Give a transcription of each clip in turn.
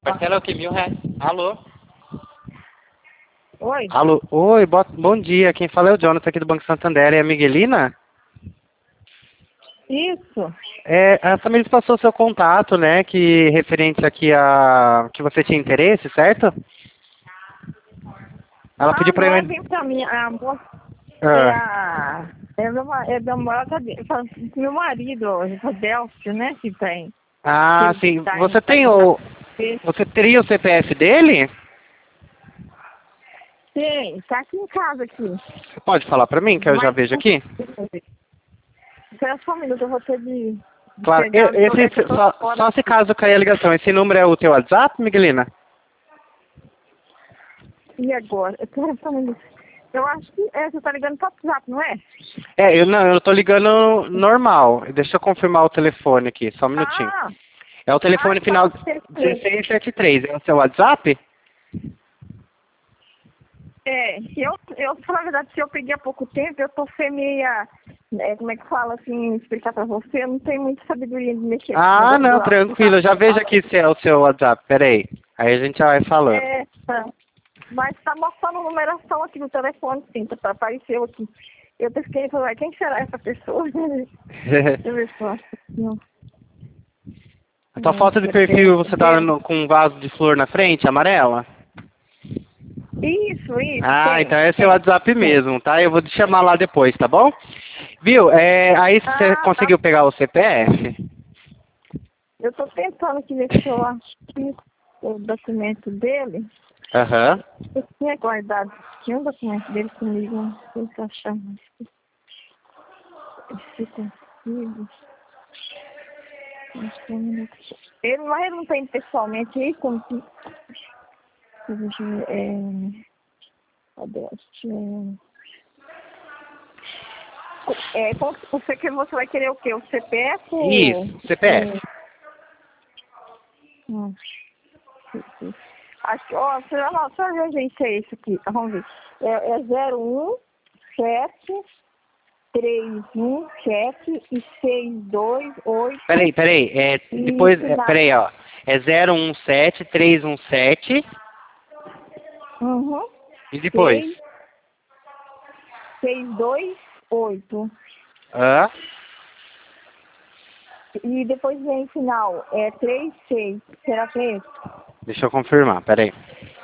Parcela é o quê? R$ 1.000. Alô? Oi? Alô? Oi, bom dia. Quem fala é o Jonathan aqui do Banco Santander. É a Miguelina? Isso. A família passou seu contato, né? Que referente aqui a que você tinha interesse, certo? Ela pediu pra Não é eu. bem pra mim. A moça é Ah, a. É meu marido, o Delcio, né? Que tem. Que ele sim. tá em. Você tem o. Você teria o CPF dele? Tem, tá aqui em casa aqui. Você pode falar pra mim, que eu já Mas. vejo aqui? Espera só um minuto, eu vou ter de Claro. pegar no Esse, lugar que eu tô fora. só se caso cair a ligação. Esse número é o teu WhatsApp, Miguelina? E agora? Espera só um minuto. Eu acho que você tá ligando pro WhatsApp, não é? Eu tô ligando normal. Deixa eu confirmar o telefone aqui, só um minutinho. Ah! É o telefone final Pode ser que 1673. É o seu WhatsApp? falar a verdade, se eu peguei há pouco tempo, eu tô meia, como é que fala assim, explicar pra você, eu não tenho muita sabedoria de mexer com esse Ah, negócio do não, tranquilo. Eu já vejo aplicativo. aqui se é o seu WhatsApp. Peraí. Aí a gente já vai falando. Tá. Mas tá mostrando numeração aqui no telefone, sim, apareceu aqui. Eu pesquei e falei, quem será essa pessoa? Deixa eu ver se eu acho que não. A tua foto de perfil, você tá com um vaso de flor na frente, amarela? Isso, Ah, então tem, é seu tem, WhatsApp tem. mesmo, tá? Eu vou te chamar lá depois, tá bom? Viu? Aí você Ah, tá. conseguiu pegar o CPF? Eu tô tentando aqui ver se eu acho que o documento dele. Aham. Eu tinha guardado, tinha um documento dele comigo, não sei se eu achar mais. Se consigo. Acho que é um minuto. Mas ele não tem pessoalmente aí, como que. Deixa eu ver, cadê? Como que você vai querer o quê? O CPF ou. Isso, CPF. Hum, acho que, só reagência é esse aqui, vamos ver. É 017 317 e 628 Peraí. e final. Peraí, ó. É 017317 Uhum. e depois? 6, 628. Hã? E depois vem final, 36. Será que é esse? Deixa eu confirmar, peraí.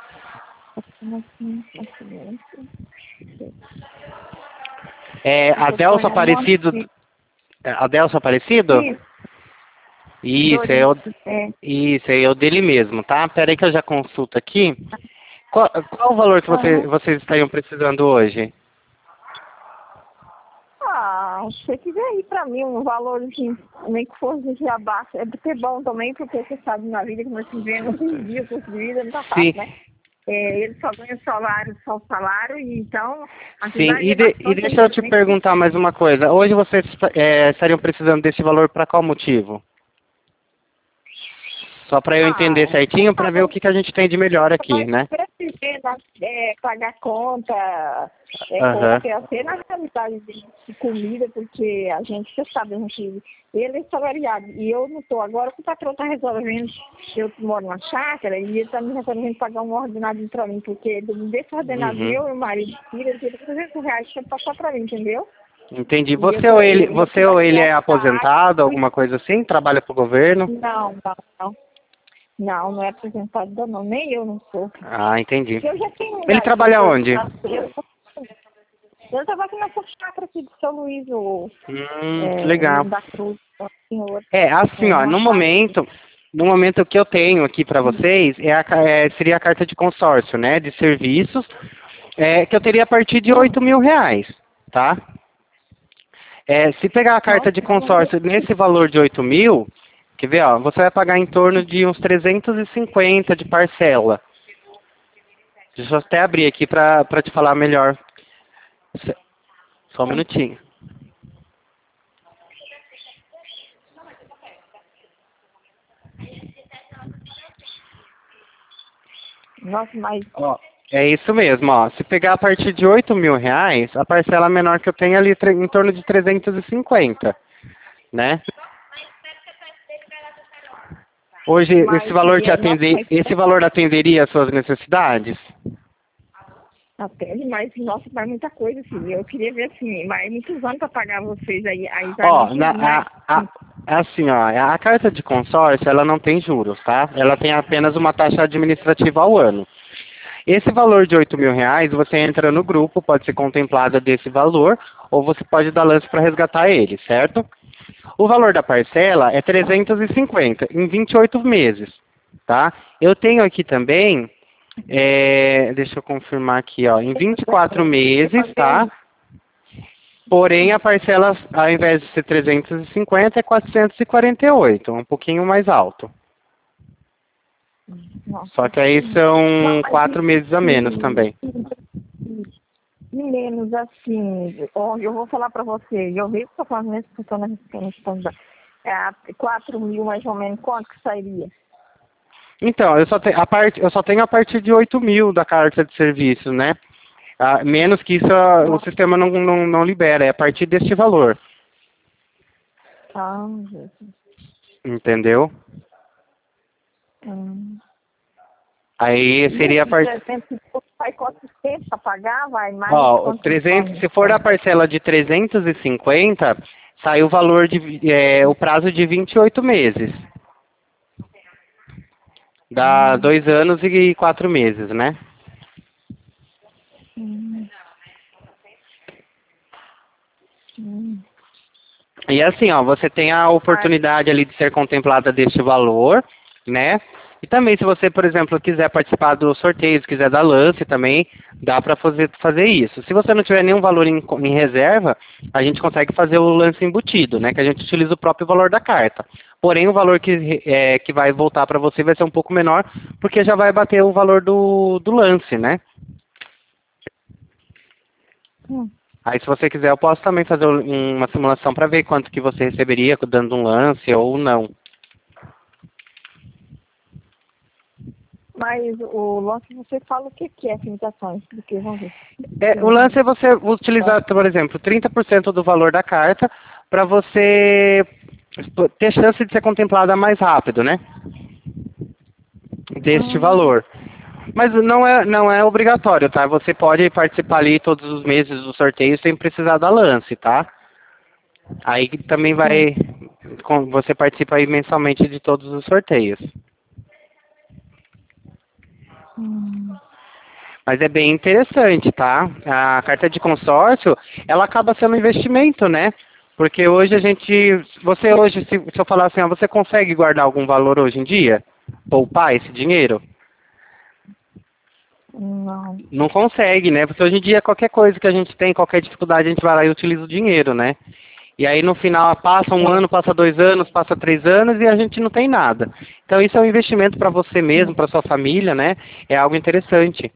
É Adelso Aparecido. Adelso Aparecido? Isso, Isso, Doris. isso, é o dele mesmo, tá? Peraí que eu já consulto aqui. Qual o valor que Aham. vocês estariam precisando hoje? Você que vê aí pra mim um valor assim, nem que fosse de abaixo. É porque é bom também, porque você sabe na vida que nós vivemos hoje em dia, o custo de vida não tá Sim, fácil, né? Ele só ganha salário, só o salário, e então sim. ajudaria E bastante a deixa eu te gente. perguntar mais uma coisa. Hoje vocês estariam precisando desse valor para qual motivo? Só para eu entender certinho, para ver o que a gente tem de melhor aqui, né? Precisando pagar conta, Aham. até na realidade de comida, porque a gente, você sabe, ele é salariado, e eu não estou. Agora que o patrão está resolvendo, eu moro numa chácara, e ele está me resolvendo pagar um ordenado para mim, porque desse ordenado Uhum. meu e o marido tira, ele tira R$ 300 para passar para mim, entendeu? Entendi. E eu Você ou ele é gastar, aposentado, alguma coisa assim? Trabalha para o governo? não. Não é apresentado não, nem eu não sou. Ah, entendi. Eu já tenho Ele idade, trabalha onde? eu estava aqui nessa chácara aqui de São Luís, Legal. da Cruz, o senhor, Assim, ó, numa chácara aqui. no momento que eu tenho aqui para vocês seria a carta de consórcio, né, de serviços, que eu teria a partir de R$ 8.000, tá? Se pegar a carta Nossa, de consórcio nesse valor de 8.000, quer ver, ó, você vai pagar em torno de uns 350 de parcela. Deixa eu até abrir aqui para te falar melhor. Só um minutinho. nossa, mas Ó, é isso mesmo, ó. Se pegar a partir de R$ 8.000, a parcela menor que eu tenho é ali em torno de 350, né? Hoje Mas esse valor atenderia às suas necessidades? atende, mas nossa, vai muita coisa, filho. Eu queria ver assim, mas muitos anos para pagar vocês aí vai Ó, muito mais. assim, ó, a carta de consórcio, ela não tem juros, tá? Ela tem apenas uma taxa administrativa ao ano. Esse valor de R$ 8.000, você entra no grupo, pode ser contemplado desse valor, ou você pode dar lance para resgatar ele, certo? O valor da parcela é 350 em 28 meses, tá? Eu tenho aqui também, deixa eu confirmar aqui, ó, em 24 meses, tá? Porém, a parcela, ao invés de ser 350, é 448, um pouquinho mais alto. Nossa. Só que aí são 4 meses a menos e- também. e menos assim, ó, eu vou falar para você, eu vi que estou falando nesse questão 4 mil mais ou menos, quanto que sairia? Então, eu só tenho a partir de 8.000 da carta de serviço, né? Menos que isso, o sistema não libera, é a partir deste valor. Ah, Jesus. Entendeu? Hum. Aí seria a partir... 300, vai quanto tempo para pagar? Vai mais? Ó, 300, se for a parcela de 350, sai o valor o prazo de 28 meses. Dá 2 anos e 4 meses, né? Hum. Hum. E assim, ó, você tem a oportunidade ali de ser contemplada deste valor, né? E também se você, por exemplo, quiser participar do sorteio, se quiser dar lance também, dá para fazer isso. Se você não tiver nenhum valor em reserva, a gente consegue fazer o lance embutido, né? Que a gente utiliza o próprio valor da carta. Porém, o valor que vai voltar para você vai ser um pouco menor, porque já vai bater o valor do lance, né? Aí, se você quiser, eu posso também fazer uma simulação para ver quanto que você receberia dando um lance ou não. Mas o lance, você fala o que é essa imitação? Porque vamos ver. O lance é você utilizar, por exemplo, 30% do valor da carta para você ter chance de ser contemplada mais rápido, né? Deste valor. Mas não é obrigatório, tá? Você pode participar ali todos os meses do sorteio sem precisar dar lance, tá? Aí também você participa aí mensalmente de todos os sorteios. Mas é bem interessante, tá? A carta de consórcio, ela acaba sendo um investimento, né? Porque hoje você hoje, se eu falar assim, você consegue guardar algum valor hoje em dia? Poupar esse dinheiro? Não. Não consegue, né? Porque hoje em dia qualquer coisa que a gente tem, qualquer dificuldade, a gente vai lá e utiliza o dinheiro, né? E aí no final passa 1 ano, passa 2 anos, passa 3 anos e a gente não tem nada. Então isso é um investimento para você mesmo, para sua família, né? É algo interessante.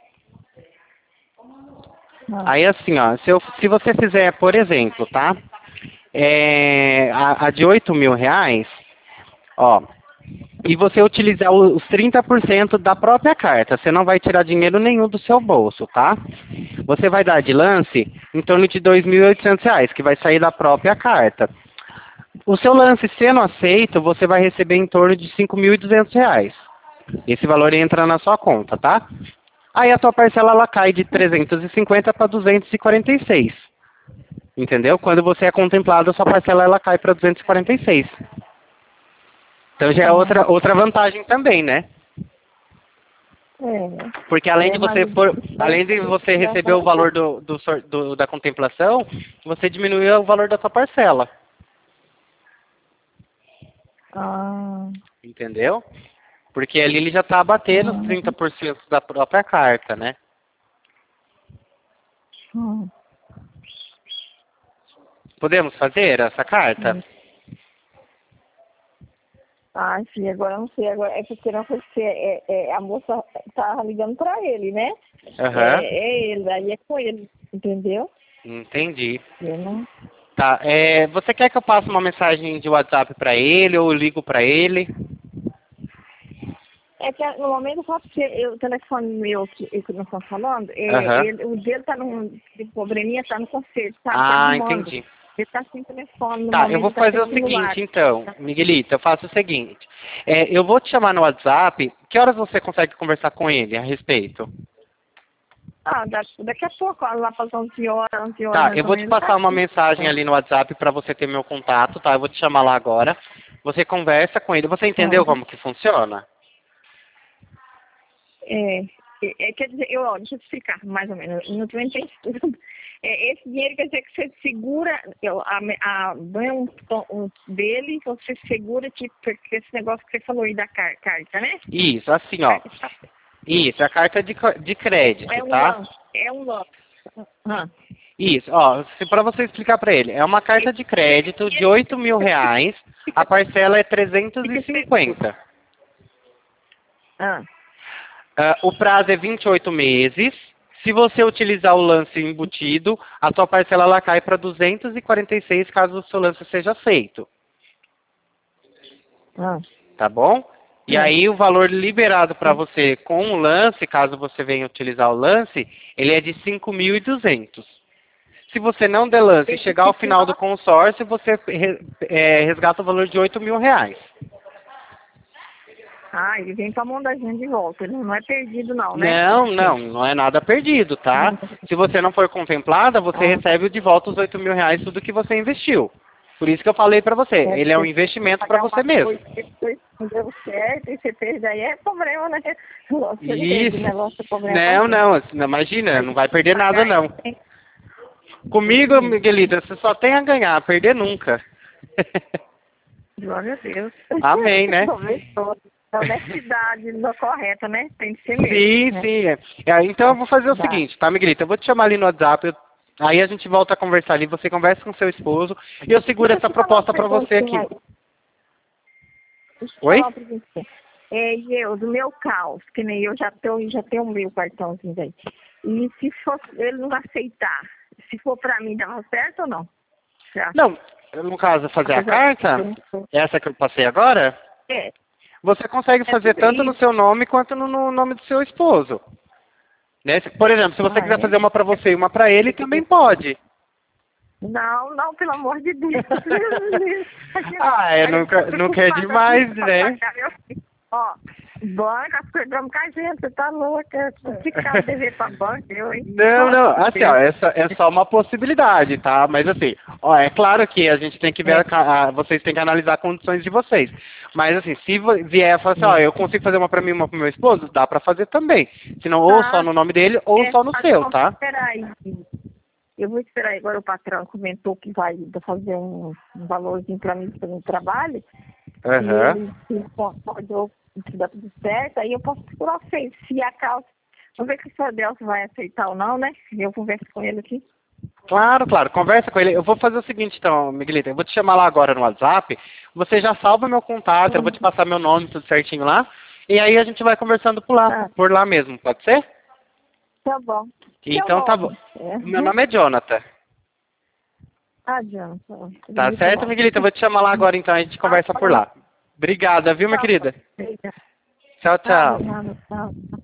Aí assim, ó, se você fizer, por exemplo, tá? A de R$ 8.000, ó, e você utilizar os 30% da própria carta, você não vai tirar dinheiro nenhum do seu bolso, tá? Você vai dar de lance em torno de R$ 2.800, que vai sair da própria carta. O seu lance sendo aceito, você vai receber em torno de R$ 5.200. Esse valor entra na sua conta, tá? Aí a tua parcela ela cai de 350 para 246. Entendeu? Quando você é contemplado, a sua parcela ela cai para 246. Então já é outra vantagem também, né? Porque além de você receber o valor da contemplação, você diminuiu o valor da sua parcela. Entendeu? Porque ali ele já está abatendo os 30% da própria carta, né? Podemos fazer essa carta? Sim, agora eu não sei. Agora é porque não sei se a moça tá ligando para ele, né? Aham. É ele, aí é com ele, entendeu? Entendi. Eu não... Tá, você quer que eu passe uma mensagem de WhatsApp para ele ou eu ligo para ele? É que no momento eu faço que o telefone meu que nós estamos falando, Aham. o dele tá num probleminha, tá no conserto, sabe? Tá Ah, arrumando. entendi. Ele tá sem telefone no Tá, eu momento, vou tá fazer sem o celular. seguinte, então, Miguelito, eu faço o seguinte. Eu vou te chamar no WhatsApp. Que horas você consegue conversar com ele a respeito? Ah, daqui a pouco, lá para as 11 horas, 11 horas Tá, mais eu ou vou te menos, tá passar uma aqui. mensagem ali no WhatsApp para você ter meu contato, tá? Eu vou te chamar lá agora. Você conversa com ele. Você entendeu Uhum. como que funciona? Quer dizer, deixa eu te explicar, mais ou menos, não estou entendendo. Esse dinheiro quer dizer que você segura, ganha um dele, você segura, tipo, esse negócio que você falou aí da carta, né? Isso, assim, ó. Isso, a carta de crédito, É um tá? lance, é um lance. Ah. Isso, ó, para você explicar para ele, é uma carta de crédito de R$ 8.000, a parcela é Fica seguro. 350. Ah. O prazo é 28 meses. Se você utilizar o lance embutido, a sua parcela ela cai para 246 caso o seu lance seja aceito, Ah. tá bom? E É. aí o valor liberado para Sim. você com o lance, caso você venha utilizar o lance, ele é de 5.200. Se você não der lance e chegar ao final do consórcio, você resgata o valor de R$ 8.000. Ah, ele vem com a mão da gente de volta. Ele não é perdido não, né? Não, não, não é nada perdido, tá? Se você não for contemplada, você Ah, recebe de volta os R$ 8.000 tudo que você investiu. Por isso que eu falei pra você, é, ele é um porque investimento pra pagar você uma mesmo. coisa que depois não deu certo e você perde aí é problema, né? Você entende, o Isso. negócio é problema pra Não, gente. não, imagina, A não gente vai tem que perder nada pagar não. isso, hein? Deus Comigo, me livre. Miguelita, você só tem a ganhar, perder nunca. Glória a Deus. Amém, né? Começou. A honestidade não correta, né? Tem que ser mesmo, Sim, né? sim. Então eu vou fazer o Dá. seguinte, tá, Miguelita? Eu vou te chamar ali no WhatsApp, aí a gente volta a conversar ali, você conversa com seu esposo e eu seguro Deixa eu essa te falar uma proposta pra você perguntinha aqui. aí. Deixa eu te Oi? falar uma perguntinha. Do meu caos, que nem eu já tenho o meu cartãozinho aí. E se for, ele não aceitar, se for pra mim, dava certo ou não? Você acha? Não, no caso, fazer a Apesar de carta, eu não sou. essa que eu passei agora, É, você consegue é fazer tudo tanto no isso. seu nome quanto no nome do seu esposo. Né? Por exemplo, se você Ah, quiser é? fazer uma pra você e uma pra ele, também pode. Não, não, pelo amor de Deus. Ah, Aí eu tô nunca é preocupada aqui demais, pra né? pagar meu filho. Ó, banca, perdemos com a gente, você tá louca. É complicado dever pra banca, eu, hein? Não, não, Nossa, assim, ó, Deus. essa é só uma possibilidade, tá? Mas assim, ó, é claro que a gente tem que ver, É, vocês têm que analisar as condições de vocês. Mas assim, se vier e falar assim, ó, é. eu consigo fazer uma pra mim e uma pro meu esposo, dá pra fazer também. Se não, ou só Tá, no nome dele, ou só no mas seu, vamos tá? esperar aí. Eu vou esperar aí. Agora o patrão comentou que vai fazer um valorzinho pra mim pelo trabalho. Se Aham. ele se concordou que dá tudo certo, aí eu posso procurar vocês. Se a causa. Vamos ver se o senhor Delcio vai aceitar ou não, né? Eu converso com ele aqui. Claro, claro, conversa com ele. Eu vou fazer o seguinte então, Miguelita, eu vou te chamar lá agora no WhatsApp, você já salva meu contato, eu vou te passar meu nome, tudo certinho lá, e aí a gente vai conversando Tá, por lá mesmo, pode ser? tá bom. Seu Então tá bom. nome? É. Meu nome é Jonathan. Ah, Jonathan. Tá Bonito certo, nome. Miguelita? Eu vou te chamar lá agora então, a gente Tá conversa por bom. lá. Obrigada, viu, minha Tá bom. querida? Obrigada. Tchau, Tá, tchau. de nada. Tá.